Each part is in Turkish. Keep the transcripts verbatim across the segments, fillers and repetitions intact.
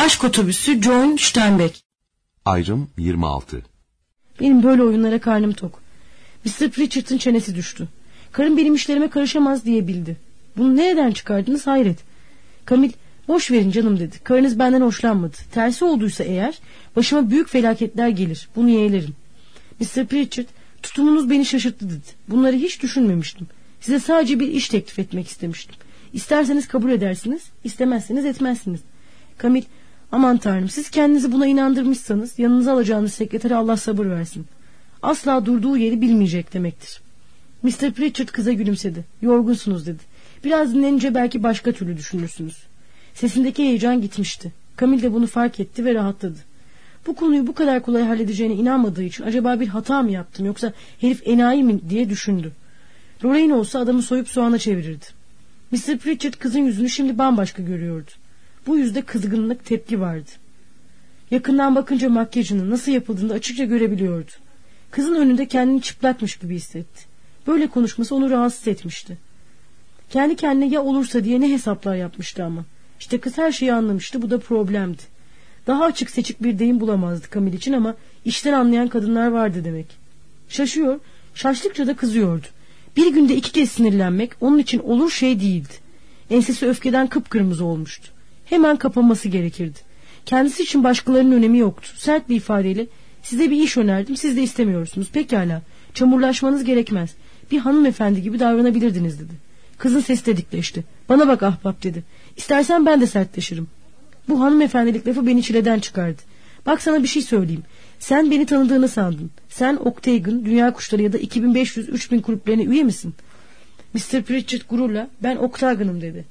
Aşk Otobüsü John Steinbeck. Ayrım yirmi altı. Benim böyle oyunlara karnım tok. mister Pritchard'ın çenesi düştü. Karım benim işlerime karışamaz diyebildi. Bunu nereden çıkardınız hayret. Kamil, boş verin canım dedi. Karınız benden hoşlanmadı. Tersi olduysa eğer başıma büyük felaketler gelir. Bunu yeğlerim. mister Pritchard, tutumunuz beni şaşırttı dedi. Bunları hiç düşünmemiştim. Size sadece bir iş teklif etmek istemiştim. İsterseniz kabul edersiniz, istemezseniz etmezsiniz. Kamil, aman tanrım, siz kendinizi buna inandırmışsanız yanınıza alacağınız sekretere Allah sabır versin. Asla durduğu yeri bilmeyecek demektir. mister Pritchard kıza gülümsedi. Yorgunsunuz dedi. Biraz dinlenince belki başka türlü düşünürsünüz. Sesindeki heyecan gitmişti. Kamil de bunu fark etti ve rahatladı. Bu konuyu bu kadar kolay halledeceğine inanmadığı için acaba bir hata mı yaptım yoksa herif enayi mi diye düşündü. Lorraine olsa adamı soyup soğana çevirirdi. mister Pritchard kızın yüzünü şimdi bambaşka görüyordu. Bu yüzde kızgınlık, tepki vardı. Yakından bakınca makyajının nasıl yapıldığını açıkça görebiliyordu. Kızın önünde kendini çıplakmış gibi hissetti. Böyle konuşması onu rahatsız etmişti. Kendi kendine ya olursa diye ne hesaplar yapmıştı ama. İşte kız her şeyi anlamıştı, bu da problemdi. Daha açık seçik bir deyim bulamazdı Kamil için ama işten anlayan kadınlar vardı demek. Şaşıyor, şaştıkça da kızıyordu. Bir günde iki kez sinirlenmek onun için olur şey değildi. Ensesi öfkeden kıpkırmızı olmuştu. Hemen kapanması gerekirdi. Kendisi için başkalarının önemi yoktu. Sert bir ifadeyle size bir iş önerdim, siz de istemiyorsunuz. Pekala, çamurlaşmanız gerekmez. Bir hanımefendi gibi davranabilirdiniz dedi. Kızın sesi dedikleşti. Bana bak ahbap dedi. İstersen ben de sertleşirim. Bu hanımefendilik lafı beni çileden çıkardı. Bak sana bir şey söyleyeyim. Sen beni tanıdığını sandın. Sen Octagon, Dünya Kuşları ya da iki bin beş yüz üç bin kulüplerine üye misin? mister Pritchard gururla ben Octagon'ım dedi.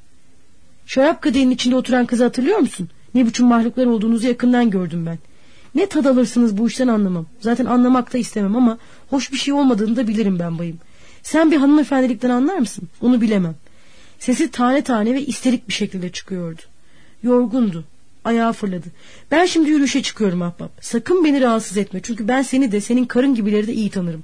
Şarap kadehinin içinde oturan kızı hatırlıyor musun? Ne biçim mahluklar olduğunuzu yakından gördüm ben. Ne tad alırsınız bu işten anlamam. Zaten anlamak da istemem ama hoş bir şey olmadığını da bilirim ben bayım. Sen bir hanımefendilikten anlar mısın? Onu bilemem. Sesi tane tane ve isterik bir şekilde çıkıyordu. Yorgundu. Ayağı fırladı. Ben şimdi yürüyüşe çıkıyorum ahbap. Sakın beni rahatsız etme. Çünkü ben seni de senin karın gibileri de iyi tanırım.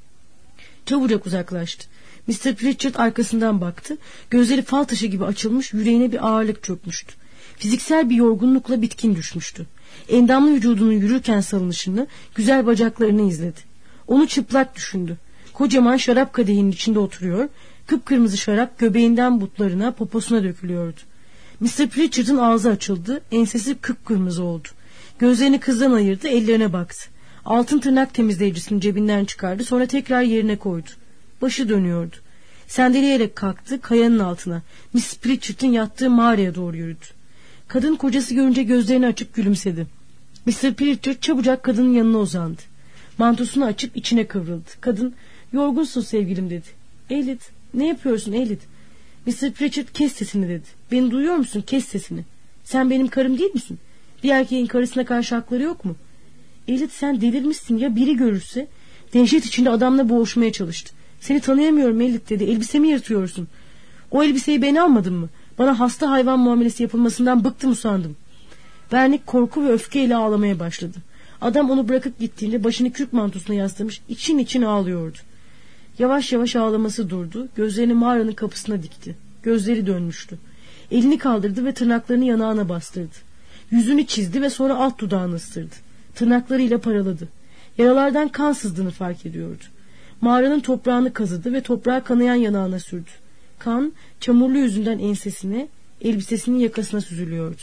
Çabucak uzaklaştı. mister Pritchard arkasından baktı. Gözleri fal taşı gibi açılmış, yüreğine bir ağırlık çökmüştü. Fiziksel bir yorgunlukla bitkin düşmüştü. Endamlı vücudunun yürürken salınışını, güzel bacaklarını izledi. Onu çıplak düşündü. Kocaman şarap kadehinin içinde oturuyor, kıpkırmızı şarap göbeğinden butlarına, poposuna dökülüyordu. mister Pritchard'ın ağzı açıldı, ensesi kıpkırmızı oldu. Gözlerini kızdan ayırdı, ellerine baktı. Altın tırnak temizleyicisini cebinden çıkardı, sonra tekrar yerine koydu. Başı dönüyordu. Sendeleyerek kalktı, kayanın altına, miss Pritchard'ın yattığı mağaraya doğru yürüdü. Kadın kocası görünce gözlerini açıp gülümsedi. mister Pritchard çabucak kadının yanına uzandı. Mantosunu açıp içine kıvrıldı. Kadın, yorgunsun sevgilim dedi. Elliot, ne yapıyorsun Elliot? mister Pritchard kes sesini dedi. Beni duyuyor musun? Kes sesini. Sen benim karım değil misin? Bir erkeğin karısına karşı hakları yok mu? Elliot sen delirmişsin ya biri görürse. Dehşet içinde adamla boğuşmaya çalıştı. Seni tanıyamıyorum Elliot dedi. Elbisemi yırtıyorsun. O elbiseyi ben almadım mı? Bana hasta hayvan muamelesi yapılmasından bıktım usandım. Vernik korku ve öfkeyle ağlamaya başladı. Adam onu bırakıp gittiğinde başını kürk mantosuna yaslamış için için ağlıyordu. Yavaş yavaş ağlaması durdu. Gözlerini mağaranın kapısına dikti. Gözleri dönmüştü. Elini kaldırdı ve tırnaklarını yanağına bastırdı. Yüzünü çizdi ve sonra alt dudağını ısırdı. Tırnaklarıyla paraladı. Yaralardan kan sızdığını fark ediyordu. Mağaranın toprağını kazıdı ve toprağı kanayan yanağına sürdü. Kan çamurlu yüzünden ensesine, elbisesinin yakasına süzülüyordu.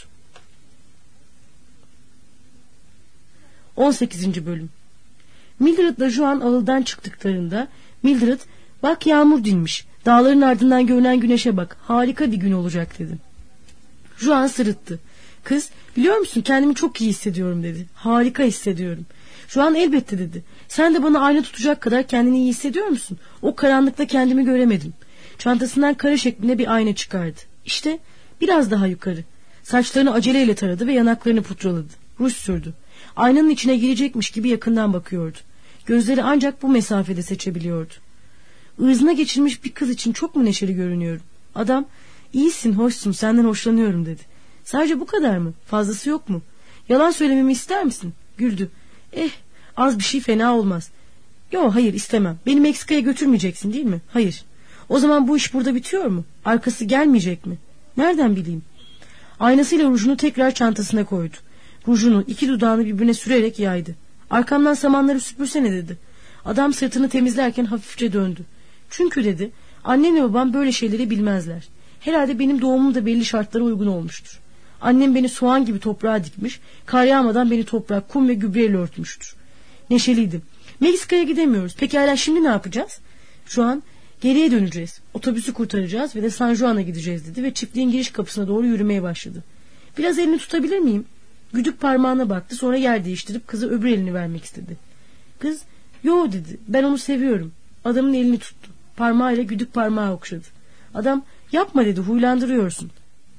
on sekizinci bölüm. Mildred'la Juan ağıldan çıktıklarında Mildred, bak yağmur dinmiş, dağların ardından görünen güneşe bak, harika bir gün olacak dedi. Juan sırıttı. Kız, biliyor musun kendimi çok iyi hissediyorum dedi. Harika hissediyorum. Juan elbette dedi. Sen de bana ayna tutacak kadar kendini iyi hissediyor musun? O karanlıkta kendimi göremedim. Çantasından kare şeklinde bir ayna çıkardı. İşte biraz daha yukarı. Saçlarını aceleyle taradı ve yanaklarını pudraladı. Ruj sürdü. Aynanın içine girecekmiş gibi yakından bakıyordu. Gözleri ancak bu mesafede seçebiliyordu. Irzına geçirmiş bir kız için çok mu neşeli görünüyorum? Adam, iyisin, hoşsun, senden hoşlanıyorum dedi. Sadece bu kadar mı? Fazlası yok mu? Yalan söylememi ister misin? Güldü. Eh, az bir şey fena olmaz. Yo, hayır istemem. Beni Meksika'ya götürmeyeceksin değil mi? Hayır. O zaman bu iş burada bitiyor mu? Arkası gelmeyecek mi? Nereden bileyim? Aynasıyla rujunu tekrar çantasına koydu. Rujunu iki dudağını birbirine sürerek yaydı. Arkamdan samanları süpürsene dedi. Adam sırtını temizlerken hafifçe döndü. Çünkü dedi, annemle babam böyle şeyleri bilmezler. Herhalde benim doğumum da belli şartlara uygun olmuştur. Annem beni soğan gibi toprağa dikmiş, kar yağmadan beni toprak, kum ve gübreyle örtmüştür. Neşeliydim. Meksika'ya gidemiyoruz. Pekala şimdi ne yapacağız? Şu an geriye döneceğiz. Otobüsü kurtaracağız ve de San Juan'a gideceğiz dedi ve çiftliğin giriş kapısına doğru yürümeye başladı. Biraz elini tutabilir miyim? Güdük parmağına baktı, sonra yer değiştirip kıza öbür elini vermek istedi. Kız, yo dedi, ben onu seviyorum. Adamın elini tuttu. Parmağıyla güdük parmağı okşadı. Adam, yapma dedi, huylandırıyorsun.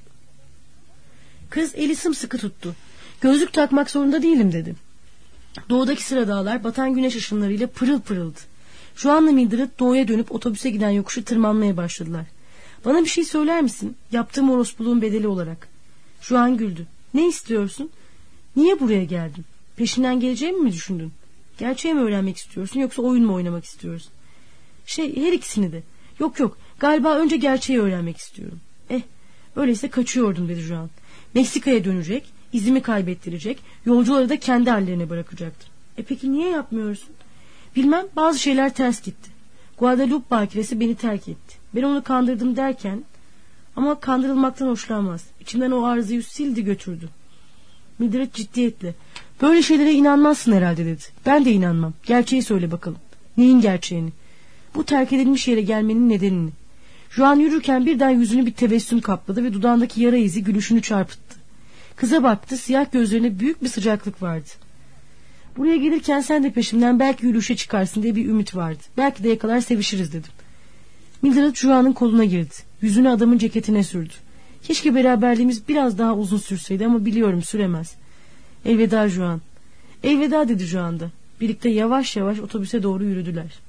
Kız eli sımsıkı tuttu. Gözlük takmak zorunda değilim dedi. Doğudaki sıra dağlar batan güneş ışınlarıyla pırıl pırıldı. Juan'la Mildred doğuya dönüp otobüse giden yokuşu tırmanmaya başladılar. Bana bir şey söyler misin? Yaptığım orospuluğun bedeli olarak. Juan güldü. Ne istiyorsun? Niye buraya geldin? Peşinden geleceğimi mi düşündün? Gerçeği mi öğrenmek istiyorsun yoksa oyun mu oynamak istiyorsun? Şey, her ikisini de. Yok yok, galiba önce gerçeği öğrenmek istiyorum. Eh, öyleyse kaçıyordum dedi Juan. Meksika'ya dönecek, izimi kaybettirecek, yolcuları da kendi hallerine bırakacaktır. E peki niye yapmıyorsun? Bilmem, bazı şeyler ters gitti. Guadalupe bakiresi beni terk etti. Ben onu kandırdım derken, ama kandırılmaktan hoşlanmaz. İçimden o arzuyu sildi götürdü. Mildred ciddiyetle, böyle şeylere inanmazsın herhalde dedi. Ben de inanmam. Gerçeği söyle bakalım. Neyin gerçeğini? Bu terk edilmiş yere gelmenin nedenini. Juan yürürken birden yüzünü bir tebessüm kapladı ve dudağındaki yara izi gülüşünü çarpıttı. Kıza baktı, siyah gözlerine büyük bir sıcaklık vardı. Buraya gelirken sen de peşimden belki yürüyüşe çıkarsın diye bir ümit vardı. Belki de yakalar sevişiriz dedim. Mildred Juan'ın koluna girdi. Yüzünü adamın ceketine sürdü. Keşke beraberliğimiz biraz daha uzun sürseydi ama biliyorum süremez. Elveda Juan. Elveda dedi Juan da. Birlikte yavaş yavaş otobüse doğru yürüdüler.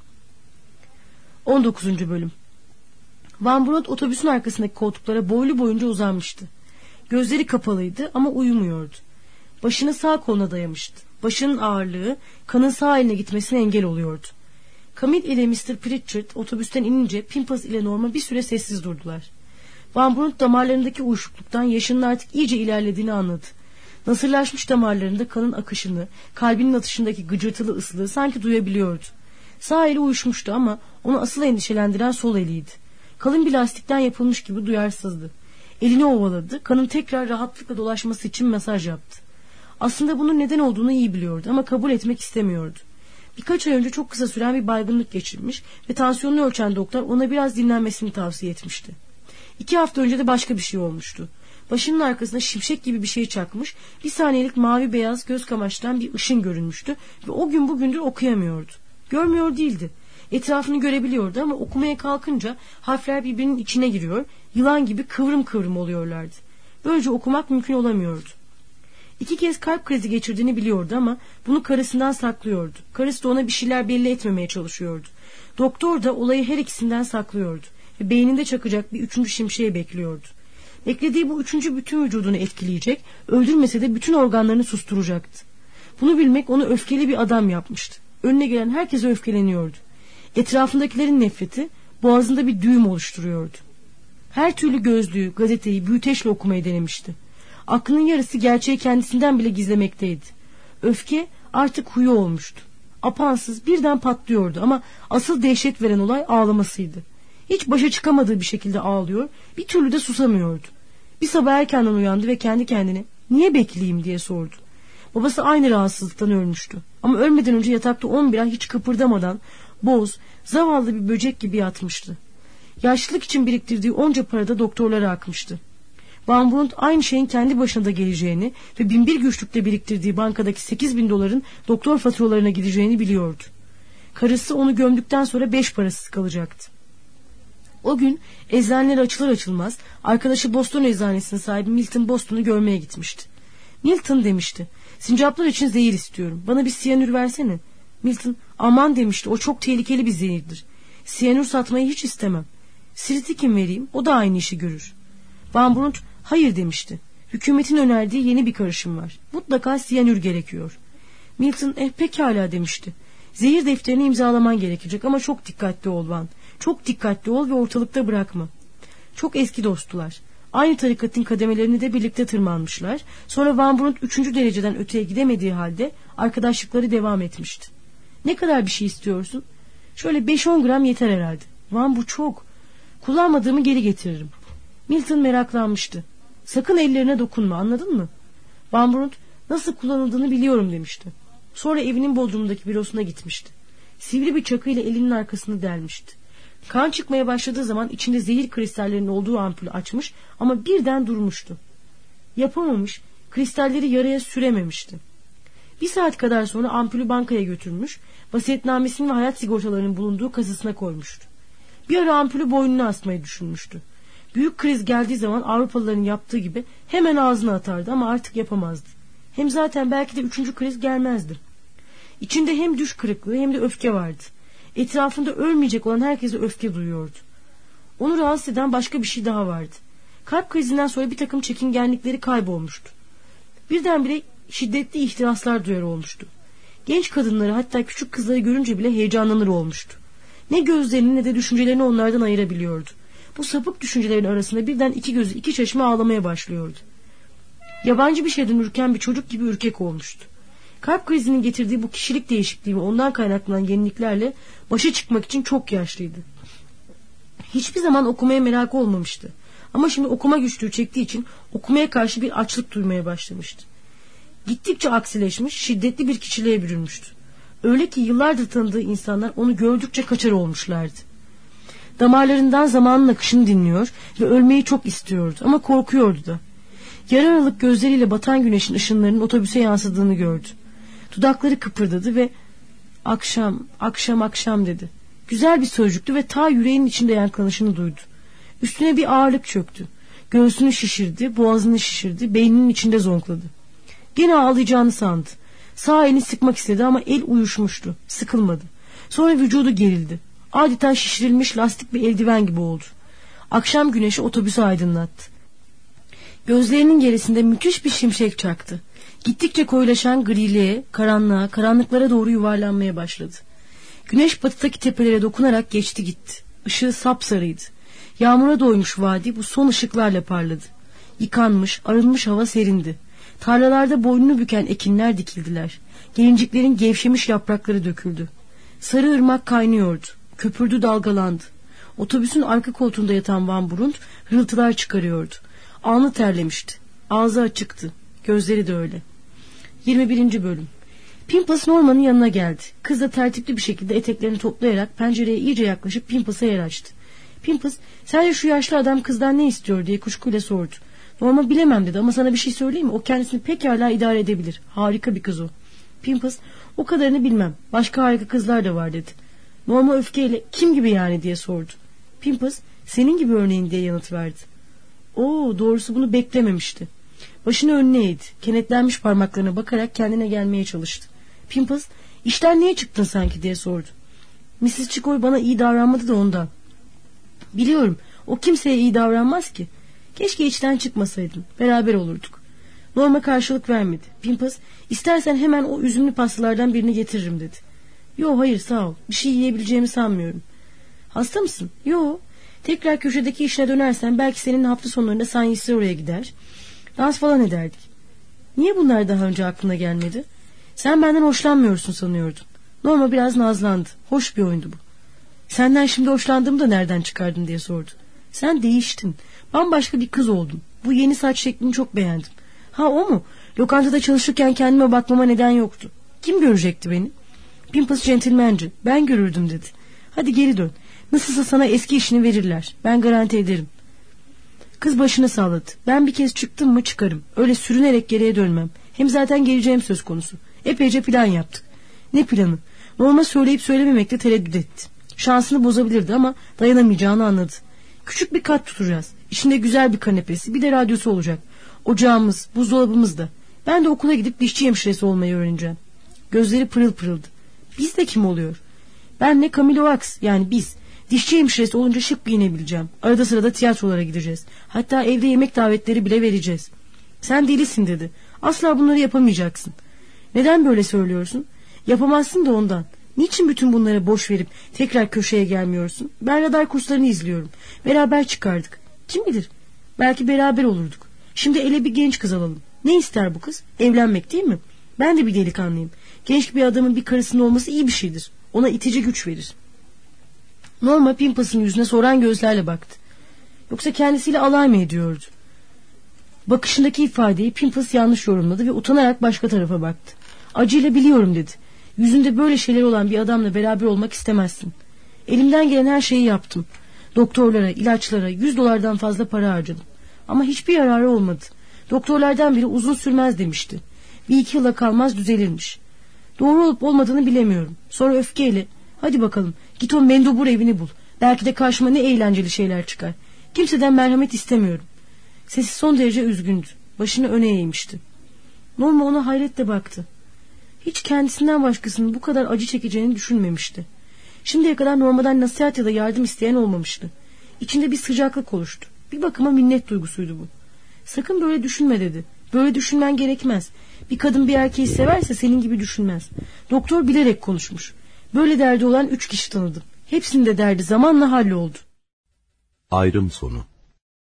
on dokuzuncu bölüm. Van Bront otobüsün arkasındaki koltuklara boylu boyunca uzanmıştı. Gözleri kapalıydı ama uyumuyordu. Başını sağ koluna dayamıştı. Başının ağırlığı kanın sağ eline gitmesine engel oluyordu. Camille ile mister Pritchard otobüsten inince Pimpas ile Norma bir süre sessiz durdular. Van Bront damarlarındaki uyuşukluktan yaşının artık iyice ilerlediğini anladı. Nasırlaşmış damarlarında kanın akışını, kalbinin atışındaki gıcırtılı ıslığı sanki duyabiliyordu. Sağ eli uyuşmuştu ama onu asıl endişelendiren sol eliydi. Kalın bir lastikten yapılmış gibi duyarsızdı. Elini ovaladı, kanın tekrar rahatlıkla dolaşması için masaj yaptı. Aslında bunun neden olduğunu iyi biliyordu ama kabul etmek istemiyordu. Birkaç ay önce çok kısa süren bir baygınlık geçirmiş ve tansiyonunu ölçen doktor ona biraz dinlenmesini tavsiye etmişti. İki hafta önce de başka bir şey olmuştu. Başının arkasına şimşek gibi bir şey çakmış, bir saniyelik mavi beyaz göz kamaştıran bir ışın görünmüştü ve o gün bugündür okuyamıyordu. Görmüyor değildi. Etrafını görebiliyordu ama okumaya kalkınca harfler birbirinin içine giriyor, yılan gibi kıvrım kıvrım oluyorlardı. Böylece okumak mümkün olamıyordu. İki kez kalp krizi geçirdiğini biliyordu ama bunu karısından saklıyordu. Karısı da ona bir şeyler belli etmemeye çalışıyordu. Doktor da olayı her ikisinden saklıyordu ve beyninde çakacak bir üçüncü şimşeği bekliyordu. Beklediği bu üçüncü bütün vücudunu etkileyecek, öldürmese de bütün organlarını susturacaktı. Bunu bilmek onu öfkeli bir adam yapmıştı. Önüne gelen herkese öfkeleniyordu. Etrafındakilerin nefreti boğazında bir düğüm oluşturuyordu. Her türlü gözlüğü, gazeteyi büyüteçle okumayı denemişti. Aklının yarısı gerçeği kendisinden bile gizlemekteydi. Öfke artık huyu olmuştu. Apansız birden patlıyordu ama asıl dehşet veren olay ağlamasıydı. Hiç başa çıkamadığı bir şekilde ağlıyor, bir türlü de susamıyordu. Bir sabah erkenden uyandı ve kendi kendine niye bekleyeyim diye sordu. Babası aynı rahatsızlıktan ölmüştü. Ama ölmeden önce yatakta on bir ay hiç kıpırdamadan boz, zavallı bir böcek gibi yatmıştı. Yaşlılık için biriktirdiği onca para da doktorlara akmıştı. Van Brunt aynı şeyin kendi başına da geleceğini ve bin bir güçlükle biriktirdiği bankadaki sekiz bin doların doktor faturalarına gideceğini biliyordu. Karısı onu gömdükten sonra beş parasız kalacaktı. O gün eczaneler açılır açılmaz arkadaşı Boston eczanesinin sahibi Milton Boston'u görmeye gitmişti. Milton demişti, sincaplar için zehir istiyorum, bana bir siyanür versene. Milton aman demişti, o çok tehlikeli bir zehirdir. Siyanür satmayı hiç istemem. Siritikin vereyim, o da aynı işi görür. Van Brunt hayır demişti. Hükümetin önerdiği yeni bir karışım var. Mutlaka siyanür gerekiyor. Milton eh pekala demişti. Zehir defterini imzalaman gerekecek ama çok dikkatli ol Van. Çok dikkatli ol ve ortalıkta bırakma. Çok eski dosttular. Aynı tarikatın kademelerini de birlikte tırmanmışlar. Sonra Van Brunt üçüncü dereceden öteye gidemediği halde arkadaşlıkları devam etmişti. Ne kadar bir şey istiyorsun? Şöyle beş on gram yeter herhalde. Van, bu çok. Kullanmadığımı geri getiririm. Milton meraklanmıştı. Sakın ellerine dokunma, anladın mı? Van Brunt nasıl kullanıldığını biliyorum demişti. Sonra evinin bodrumundaki bürosuna gitmişti. Sivri bir çakıyla elinin arkasını delmişti. Kan çıkmaya başladığı zaman içinde zehir kristallerinin olduğu ampulü açmış ama birden durmuştu. Yapamamış, kristalleri yaraya sürememişti. Bir saat kadar sonra ampulü bankaya götürmüş, vasiyetnamesinin ve hayat sigortalarının bulunduğu kasasına koymuştu. Bir ara ampulü boynuna asmayı düşünmüştü. Büyük kriz geldiği zaman Avrupalıların yaptığı gibi hemen ağzına atardı ama artık yapamazdı. Hem zaten belki de üçüncü kriz gelmezdi. İçinde hem düş kırıklığı hem de öfke vardı. Etrafında ölmeyecek olan herkese öfke duyuyordu. Onu rahatsız eden başka bir şey daha vardı. Kalp krizinden sonra bir takım çekingenlikleri kaybolmuştu. Birdenbire şiddetli ihtiraslar duyar olmuştu. Genç kadınları, hatta küçük kızları görünce bile heyecanlanır olmuştu. Ne gözlerini ne de düşüncelerini onlardan ayırabiliyordu. Bu sapık düşüncelerin arasında birden iki gözü iki çeşme ağlamaya başlıyordu. Yabancı bir şeyden ürken bir çocuk gibi ürkek olmuştu. Kalp krizinin getirdiği bu kişilik değişikliği ve ondan kaynaklanan yeniliklerle başa çıkmak için çok yaşlıydı. Hiçbir zaman okumaya merakı olmamıştı. Ama şimdi okuma güçlüğü çektiği için okumaya karşı bir açlık duymaya başlamıştı. Gittikçe aksileşmiş, şiddetli bir kişiliğe bürünmüştü. Öyle ki yıllardır tanıdığı insanlar onu gördükçe kaçar olmuşlardı. Damarlarından zamanın akışını dinliyor ve ölmeyi çok istiyordu ama korkuyordu da. Yarı aralık gözleriyle batan güneşin ışınlarının otobüse yansıdığını gördü. Dudakları kıpırdadı ve akşam, akşam, akşam dedi. Güzel bir sözcüktü ve ta yüreğinin içinde yankılanışını duydu. Üstüne bir ağırlık çöktü. Göğsünü şişirdi, boğazını şişirdi, beyninin içinde zonkladı. Gene ağlayacağını sandı. Sağ elini sıkmak istedi ama el uyuşmuştu, sıkılmadı. Sonra vücudu gerildi. Adeta şişirilmiş lastik bir eldiven gibi oldu. Akşam güneşi otobüsü aydınlattı. Gözlerinin gerisinde müthiş bir şimşek çaktı. Gittikçe koyulaşan griliğe, karanlığa, karanlıklara doğru yuvarlanmaya başladı. Güneş batıdaki tepelere dokunarak geçti gitti. Işığı sapsarıydı. Yağmura doymuş vadi bu son ışıklarla parladı. Yıkanmış, arınmış hava serindi. Tarlalarda boynunu büken ekinler dikildiler. Gelinciklerin gevşemiş yaprakları döküldü. Sarı ırmak kaynıyordu. Köpürdü, dalgalandı. Otobüsün arka koltuğunda yatan Van Brunt hırıltılar çıkarıyordu. Alnı terlemişti. Ağzı açıktı. Gözleri de öyle. yirmi birinci bölüm. Pimpas Norman'ın yanına geldi. Kız da tertipli bir şekilde eteklerini toplayarak pencereye iyice yaklaşıp Pimpas'a yer açtı. Pimpas, sence şu yaşlı adam kızdan ne istiyor diye kuşkuyla sordu. Norman bilemem dedi ama sana bir şey söyleyeyim mi? O kendisini pekala idare edebilir. Harika bir kız o. Pimpas, o kadarını bilmem. Başka harika kızlar da var dedi. Norman öfkeyle kim gibi yani diye sordu. Pimpas, senin gibi örneğin diye yanıt verdi. Oo, doğrusu bunu beklememişti. Başını önüne eğdi. Kenetlenmiş parmaklarına bakarak kendine gelmeye çalıştı. Pimpas, işten niye çıktın sanki diye sordu. missis Chicoy bana iyi davranmadı da ondan. Biliyorum, o kimseye iyi davranmaz ki. Keşke içten çıkmasaydın, beraber olurduk. Norma karşılık vermedi. Pimpas, istersen hemen o üzümlü pastalardan birini getiririm dedi. Yo, hayır sağ ol, bir şey yiyebileceğimi sanmıyorum. Hasta mısın? Yo. Tekrar köşedeki işine dönersen belki senin hafta sonlarında sanyisi oraya gider. Dans falan ederdik. Niye bunlar daha önce aklına gelmedi? Sen benden hoşlanmıyorsun sanıyordun. Norma biraz nazlandı. Hoş bir oyundu bu. Senden şimdi hoşlandığımı da nereden çıkardın diye sordu. Sen değiştin. Bambaşka bir kız oldun. Bu yeni saç şeklini çok beğendim. Ha, o mu? Lokantada çalışırken kendime bakmama neden yoktu. Kim görecekti beni? Pimpas centilmence. Ben görürdüm dedi. Hadi geri dön. Nasılsa sana eski işini verirler. Ben garanti ederim. Kız başını salladı. Ben bir kez çıktım mı çıkarım. Öyle sürünerek geriye dönmem. Hem zaten geleceğim söz konusu. Epeyce plan yaptık. Ne planı? Norma söyleyip söylememekte tereddüt etti. Şansını bozabilirdi ama dayanamayacağını anladı. Küçük bir kat tutacağız. İçinde güzel bir kanepesi, bir de radyosu olacak. Ocağımız, buzdolabımız da. Ben de okula gidip dişçi hemşiresi olmayı öğreneceğim. Gözleri pırıl pırıldı. Biz de kim oluyor? Ben ne Camilo Wax, yani biz. Dişçi hemşiresi olunca şık giyinebileceğim. Arada sırada tiyatrolara gideceğiz. Hatta evde yemek davetleri bile vereceğiz. Sen delisin dedi. Asla bunları yapamayacaksın. Neden böyle söylüyorsun? Yapamazsın da ondan. Niçin bütün bunları boş verip tekrar köşeye gelmiyorsun? Ben radar kurslarını izliyorum. Beraber çıkardık. Kim bilir? Belki beraber olurduk. Şimdi ele bir genç kız alalım. Ne ister bu kız? Evlenmek değil mi? Ben de bir delikanlıyım. Genç bir adamın bir karısının olması iyi bir şeydir. Ona itici güç verir. Norma Pimpas'ın yüzüne soran gözlerle baktı. Yoksa kendisiyle alay mı ediyordu? Bakışındaki ifadeyi Pimpas yanlış yorumladı ve utanarak başka tarafa baktı. Acıyla biliyorum dedi. Yüzünde böyle şeyler olan bir adamla beraber olmak istemezsin. Elimden gelen her şeyi yaptım. Doktorlara, ilaçlara yüz dolardan fazla para harcadım. Ama hiçbir yararı olmadı. Doktorlardan biri uzun sürmez demişti. Bir iki yıla kalmaz düzelirmiş. Doğru olup olmadığını bilemiyorum. Sonra öfkeyle, hadi bakalım git o mendubur evini bul. Belki de karşıma ne eğlenceli şeyler çıkar. Kimseden merhamet istemiyorum. Sesi son derece üzgündü. Başını öne eğmişti. Norma ona hayretle baktı. Hiç kendisinden başkasının bu kadar acı çekeceğini düşünmemişti. Şimdiye kadar Norma'dan nasihat ya da yardım isteyen olmamıştı. İçinde bir sıcaklık oluştu. Bir bakıma minnet duygusuydu bu. Sakın böyle düşünme dedi. Böyle düşünmen gerekmez. Bir kadın bir erkeği severse senin gibi düşünmez. Doktor bilerek konuşmuş. Böyle derdi olan üç kişi tanıdım. Hepsinin de derdi zamanla halloldu. Ayrım sonu.